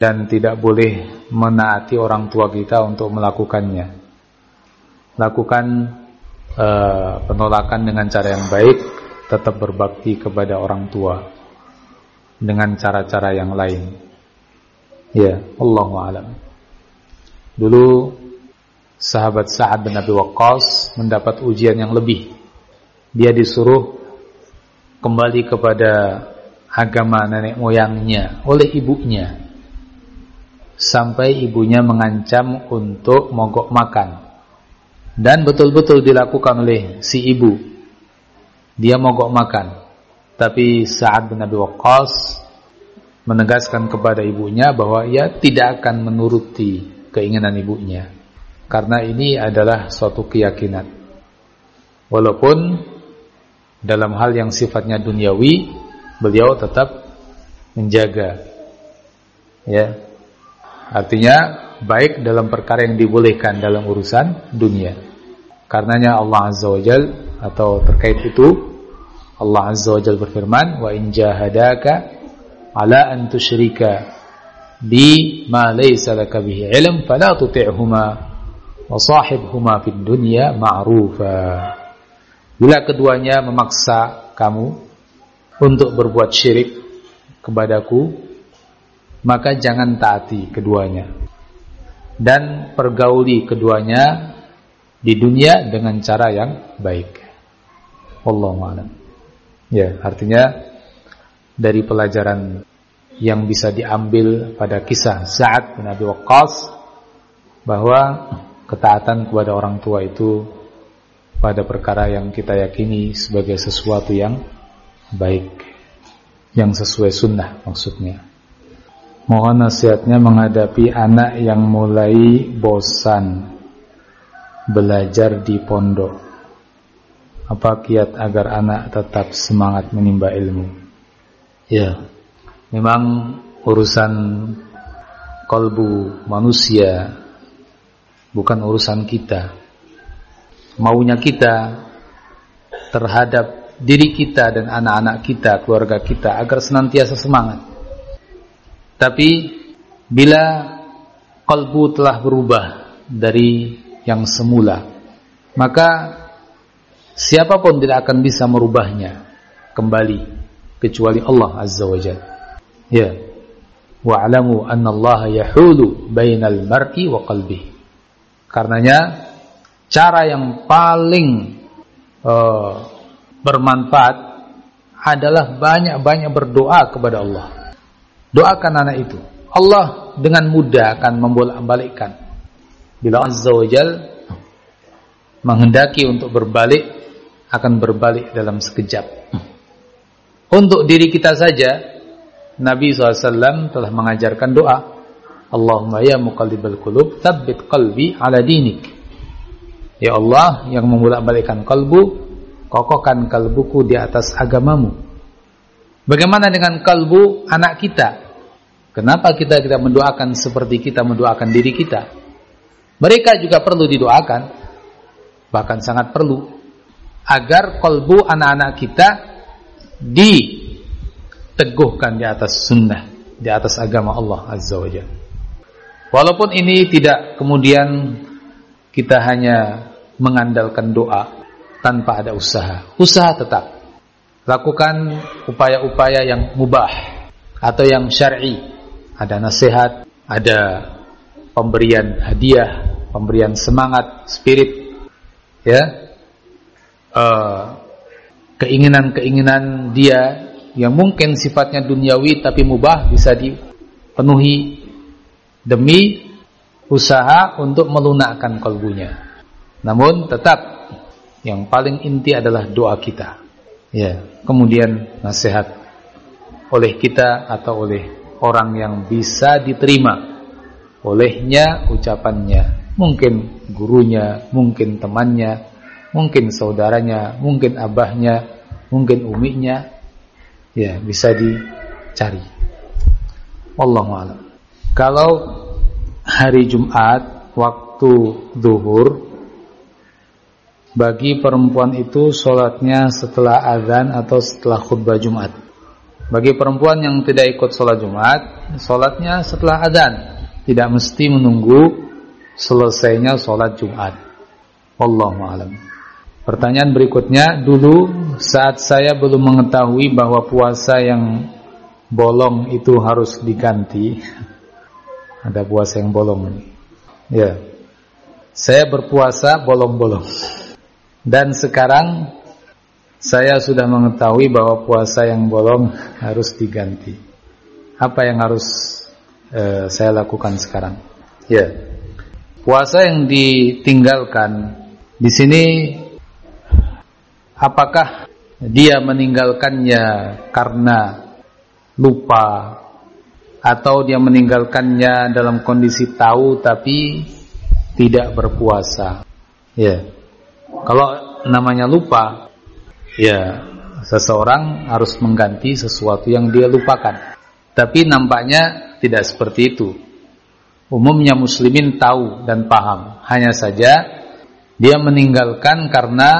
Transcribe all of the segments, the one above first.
dan tidak boleh menaati orang tua kita untuk melakukannya. Lakukan penolakan dengan cara yang baik, tetap berbakti kepada orang tua dengan cara-cara yang lain. Ya, Allahu a'lam. Dulu sahabat Sa'ad bin Abi Waqqas mendapat ujian yang lebih. Dia disuruh kembali kepada agama nenek moyangnya oleh ibunya, sampai ibunya mengancam untuk mogok makan. Dan betul-betul dilakukan oleh si ibu. Dia mogok makan. Tapi Sa'ad bin Abi Waqqas menegaskan kepada ibunya bahwa ia tidak akan menuruti keinginan ibunya, karena ini adalah suatu keyakinan. Walaupun dalam hal yang sifatnya duniawi, beliau tetap menjaga. Ya. Artinya baik dalam perkara yang dibolehkan dalam urusan dunia. Karenanya Allah Azza wa Jal, atau terkait itu Allah Azza wa Jal berfirman, wa in jahadaka ala an tusyrika bi ma laysa laka bihi ilm fala tuti'huma wa sahibhuma fid dunya ma'rufa. Bila keduanya memaksa kamu untuk berbuat syirik kepadaku, maka jangan taati keduanya dan pergauli keduanya di dunia dengan cara yang baik. Wallahu a'lam. Ya, artinya dari pelajaran yang bisa diambil pada kisah Sa'ad bin Abi Waqqas, bahwa ketaatan kepada orang tua itu pada perkara yang kita yakini sebagai sesuatu yang baik, yang sesuai sunnah maksudnya. Mohon nasihatnya menghadapi anak yang mulai bosan belajar di pondok. Apa kiat agar anak tetap semangat menimba ilmu? Ya, memang urusan kalbu manusia bukan urusan kita. Maunya kita terhadap diri kita dan anak-anak kita, keluarga kita, agar senantiasa semangat. Tapi bila kalbu telah berubah dari yang semula, maka siapapun tidak akan bisa merubahnya kembali kecuali Allah Azza wa Jalla. Ya. Wa'lamu anna Allah yahulu bainal mar'i wa qalbihi. Karenanya cara yang paling bermanfaat adalah banyak-banyak berdoa kepada Allah. Doakan anak itu. Allah dengan mudah akan membolak-balikkan. Bila Azza wa Jal menghendaki untuk berbalik, akan berbalik dalam sekejap. Untuk diri kita saja, Nabi SAW telah mengajarkan doa, Allahumma ya muqallibal qulub, tsabbit qalbi ala dinik. Ya Allah yang membolak-balikkan kalbu, kokohkan kalbuku di atas agamamu. Bagaimana dengan kalbu anak kita? Kenapa kita mendoakan seperti kita mendoakan diri kita? Mereka juga perlu didoakan, bahkan sangat perlu, agar kalbu anak-anak kita diteguhkan di atas sunnah, di atas agama Allah Azza wa Jalla. Walaupun ini tidak kemudian kita hanya mengandalkan doa tanpa ada usaha. Usaha tetap. Lakukan upaya-upaya yang mubah atau yang syar'i. Ada nasihat, ada pemberian hadiah, pemberian semangat, spirit, ya, keinginan-keinginan dia yang mungkin sifatnya duniawi tapi mubah bisa dipenuhi demi usaha untuk melunakkan kalbunya. Namun tetap yang paling inti adalah doa kita. Ya, kemudian nasihat oleh kita atau oleh orang yang bisa diterima olehnya ucapannya, mungkin gurunya, mungkin temannya, mungkin saudaranya, mungkin abahnya, mungkin uminya, ya bisa dicari. Wallahu a'lam. Kalau hari Jumat waktu zuhur, bagi perempuan itu sholatnya setelah azan atau setelah khutbah Jumat? Bagi perempuan yang tidak ikut sholat Jumat, sholatnya setelah adzan, tidak mesti menunggu selesainya sholat Jumat. Wallahu a'lam. Pertanyaan berikutnya, dulu saat saya belum mengetahui bahwa puasa yang bolong itu harus diganti. Ada puasa yang bolong. Ya. Saya berpuasa bolong-bolong. Dan sekarang saya sudah mengetahui bahwa puasa yang bolong harus diganti. Apa yang harus saya lakukan sekarang? Ya, puasa yang ditinggalkan di sini, apakah dia meninggalkannya karena lupa atau dia meninggalkannya dalam kondisi tahu tapi tidak berpuasa? Ya, kalau namanya lupa, ya, seseorang harus mengganti sesuatu yang dia lupakan. Tapi nampaknya tidak seperti itu. Umumnya muslimin tahu dan paham. Hanya saja dia meninggalkan karena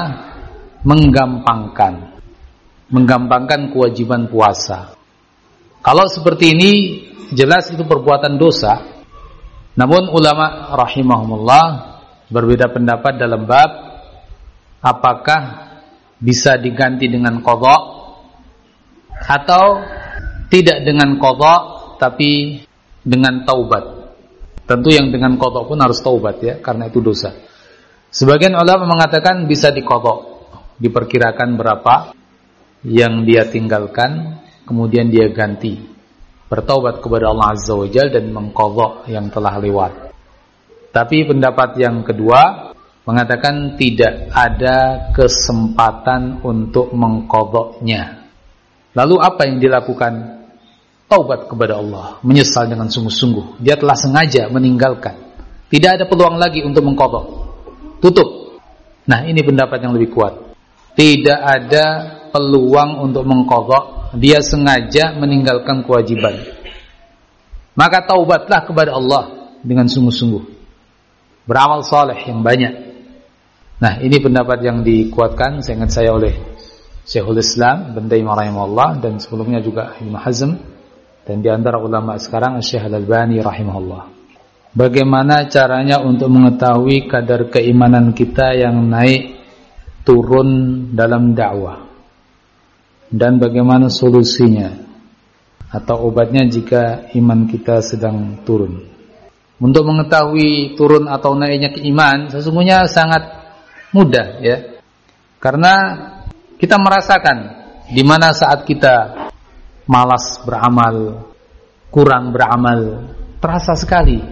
menggampangkan kewajiban puasa. Kalau seperti ini, jelas itu perbuatan dosa. Namun ulama rahimahumullah berbeda pendapat dalam bab apakah bisa diganti dengan qadha atau tidak dengan qadha tapi dengan taubat. Tentu yang dengan qadha pun harus taubat ya, karena itu dosa. Sebagian ulama mengatakan bisa diqadha, diperkirakan berapa yang dia tinggalkan, kemudian dia ganti, bertaubat kepada Allah Azza wa Jalla dan mengqadha yang telah lewat. Tapi pendapat yang kedua mengatakan tidak ada kesempatan untuk mengqadhanya. Lalu apa yang dilakukan? Taubat kepada Allah, menyesal dengan sungguh-sungguh. Dia telah sengaja meninggalkan. Tidak ada peluang lagi untuk mengqadha. Tutup. Nah, ini pendapat yang lebih kuat. Tidak ada peluang untuk mengqadha. Dia sengaja meninggalkan kewajiban. Maka taubatlah kepada Allah dengan sungguh-sungguh. Beramal saleh yang banyak. Nah, ini pendapat yang dikuatkan seingat saya oleh Syekhul Islam Ibnu Taimiyah rahimahullah, dan sebelumnya juga Ibnu Hazm, dan di antara ulama sekarang Syekh Al-Albani rahimahullah. Bagaimana caranya untuk mengetahui kadar keimanan kita yang naik turun dalam dakwah? Dan bagaimana solusinya atau obatnya jika iman kita sedang turun? Untuk mengetahui turun atau naiknya keiman sesungguhnya sangat mudah ya. Karena kita merasakan di mana saat kita malas beramal, kurang beramal, terasa sekali.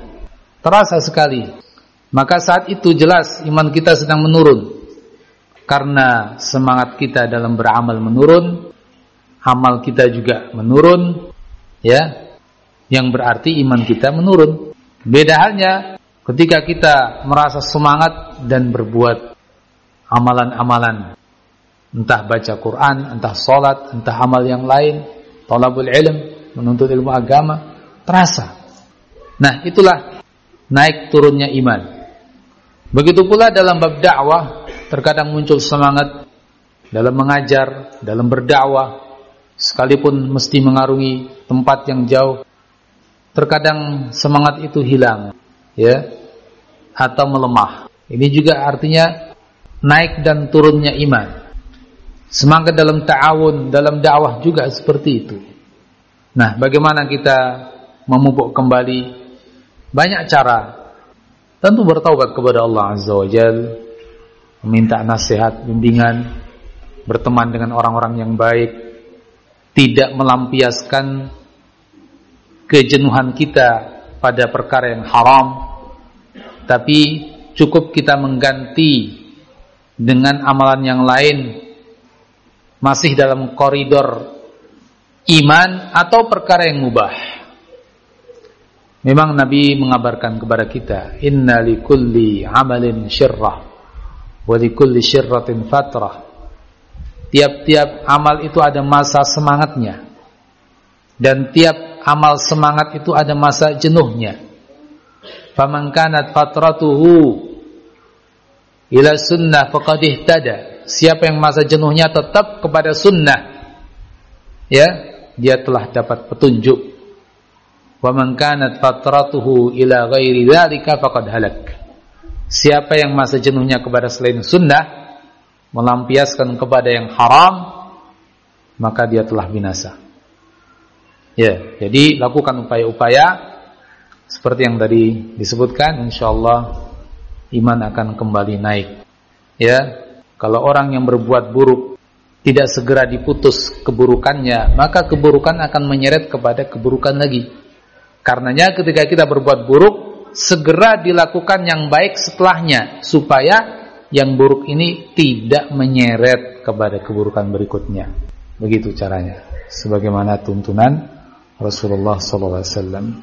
Maka saat itu jelas iman kita sedang menurun. Karena semangat kita dalam beramal menurun, amal kita juga menurun, ya. Yang berarti iman kita menurun. Beda halnya ketika kita merasa semangat dan berbuat amalan-amalan, entah baca Quran, entah sholat, entah amal yang lain, talabul ilm, menuntut ilmu agama, terasa. Nah, itulah naik turunnya iman. Begitu pula dalam bab dakwah, terkadang muncul semangat dalam mengajar, dalam berdakwah, sekalipun mesti mengarungi tempat yang jauh. Terkadang semangat itu hilang, ya, atau melemah. Ini juga artinya naik dan turunnya iman. Semangat dalam ta'awun, dalam dakwah juga seperti itu. Nah, bagaimana kita memupuk kembali? Banyak cara. Tentu bertaubat kepada Allah Azza wa Jalla, meminta nasihat, bimbingan, berteman dengan orang-orang yang baik, tidak melampiaskan kejenuhan kita pada perkara yang haram, tapi cukup kita mengganti dengan amalan yang lain, masih dalam koridor iman atau perkara yang mubah. Memang Nabi mengabarkan kepada kita, inna likulli amalin syirrah wa likulli syirratin fatrah. Tiap-tiap amal itu ada masa semangatnya, dan tiap amal semangat itu ada masa jenuhnya. Faman kanat fatratuhu ila sunnah faqad ihtada. Siapa yang masa jenuhnya tetap kepada sunnah, ya, dia telah dapat petunjuk. Wa man kanat fatratuhu ila ghairi dzalika faqad halak. Siapa yang masa jenuhnya kepada selain sunnah, melampiaskan kepada yang haram, maka dia telah binasa. Ya, jadi lakukan upaya-upaya seperti yang tadi disebutkan, insyaallah iman akan kembali naik. Ya, kalau orang yang berbuat buruk tidak segera diputus keburukannya, maka keburukan akan menyeret kepada keburukan lagi. Karenanya ketika kita berbuat buruk, segera dilakukan yang baik setelahnya, supaya yang buruk ini tidak menyeret kepada keburukan berikutnya. Begitu caranya, sebagaimana tuntunan Rasulullah SAW.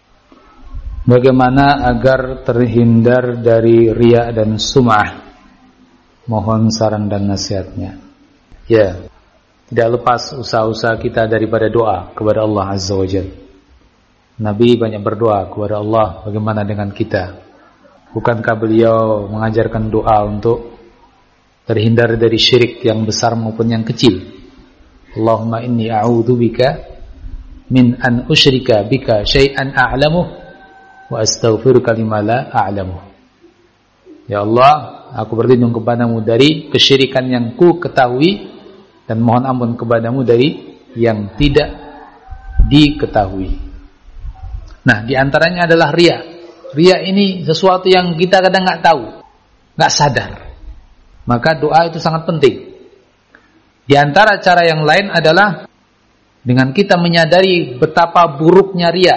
Bagaimana agar terhindar dari riya dan sum'ah? Mohon saran dan nasihatnya. Ya, tidak lepas usaha-usaha kita daripada doa kepada Allah Azza wa Jalla. Nabi banyak berdoa kepada Allah. Bagaimana dengan kita? Bukankah beliau mengajarkan doa untuk terhindar dari syirik yang besar maupun yang kecil? Allahumma inni a'udzubika min an usyrika bika syai'an a'lamuh wa astaghfiruka lima la a'lamuh. Ya Allah, aku berlindung kepadamu dari kesyirikan yang ku ketahui, dan mohon ampun kepadamu dari yang tidak diketahui. Nah, diantaranya adalah riya. Riya ini sesuatu yang kita kadang nggak tahu, nggak sadar. Maka doa itu sangat penting. Di antara cara yang lain adalah dengan kita menyadari betapa buruknya riya.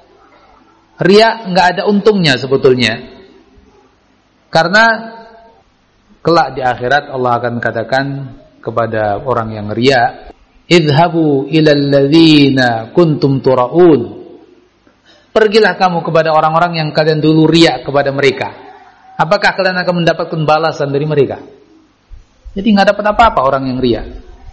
Riya nggak ada untungnya sebetulnya. Karena kelak di akhirat Allah akan katakan kepada orang yang riya, idhabu ilal ladzina kuntum turaun. Pergilah kamu kepada orang-orang yang kalian dulu riya kepada mereka. Apakah kalian akan mendapatkan balasan dari mereka? Jadi nggak dapat apa-apa orang yang riya.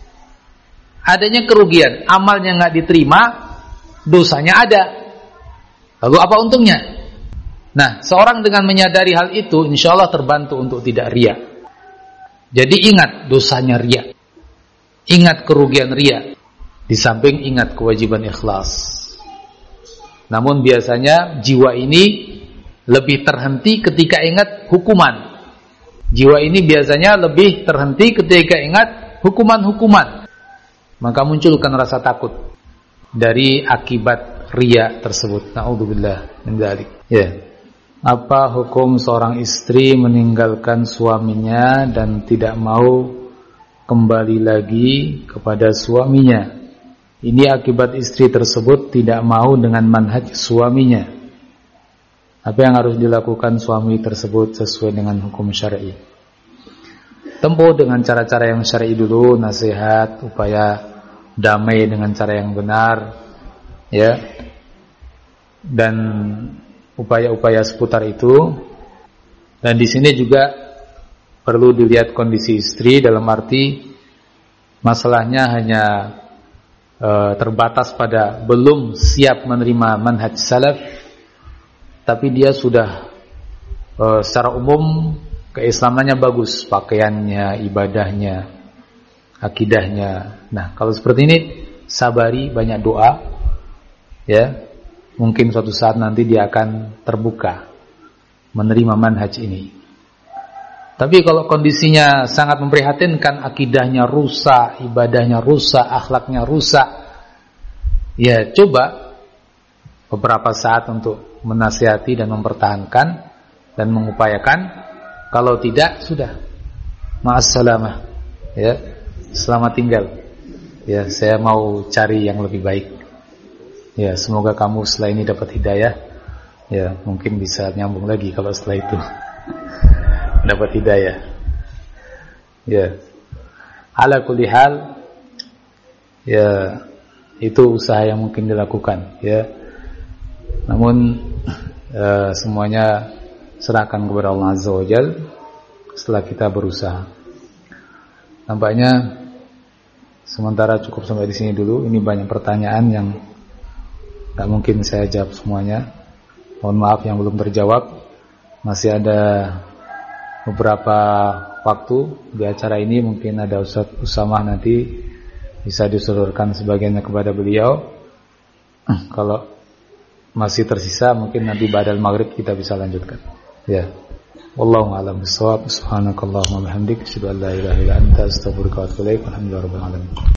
Adanya kerugian, amalnya nggak diterima, dosanya ada. Lalu apa untungnya? Nah, seorang dengan menyadari hal itu, insya Allah terbantu untuk tidak riya. Jadi ingat dosanya riya, ingat kerugian riya, di samping ingat kewajiban ikhlas. Namun biasanya jiwa ini lebih terhenti ketika ingat hukuman. Jiwa ini biasanya lebih terhenti ketika ingat hukuman-hukuman. Maka munculkan rasa takut dari akibat riya tersebut. Na'udzubillah min dzalik. Ya. Apa hukum seorang istri meninggalkan suaminya dan tidak mau kembali lagi kepada suaminya? Ini akibat istri tersebut tidak mau dengan manhaj suaminya. Apa yang harus dilakukan suami tersebut sesuai dengan hukum syar'i? Tempuh dengan cara-cara yang syar'i dulu, nasihat, upaya damai dengan cara yang benar, ya, dan upaya-upaya seputar itu. Dan di sini juga perlu dilihat kondisi istri, dalam arti masalahnya hanya terbatas pada belum siap menerima manhaj salaf, tapi dia sudah secara umum keislamannya bagus, pakaiannya, ibadahnya, akidahnya. Nah, kalau seperti ini sabari, banyak doa, ya. Mungkin suatu saat nanti dia akan terbuka menerima manhaj ini. Tapi kalau kondisinya sangat memprihatinkan, akidahnya rusak, ibadahnya rusak, akhlaknya rusak, ya coba beberapa saat untuk menasihati dan mempertahankan dan mengupayakan. Kalau tidak, sudah, ma'assalamah, ya, selamat tinggal. Ya, saya mau cari yang lebih baik. Ya, semoga kamu setelah ini dapat hidayah. Ya, mungkin bisa nyambung lagi kalau setelah itu dapat hidayah. Ya, ala kulli hal, ya, itu usaha yang mungkin dilakukan, ya. Namun semuanya serahkan kepada Allah Azza wa Jalla setelah kita berusaha. Nampaknya sementara cukup sampai di sini dulu. Ini banyak pertanyaan yang tak mungkin saya jawab semuanya. Mohon maaf yang belum terjawab. Masih ada beberapa waktu di acara ini. Mungkin ada Ustaz Usamah nanti bisa disalurkan sebagiannya kepada beliau. Kalau masih tersisa mungkin nanti ba'dal maghrib kita bisa lanjutkan. Ya. Wallahu a'lam bissawab. Subhanakallahumma wa bihamdika asyhadu an la ilaha illa anta astaghfiruka wa atubu ilaik. Alhamdulillahirabbil alamin.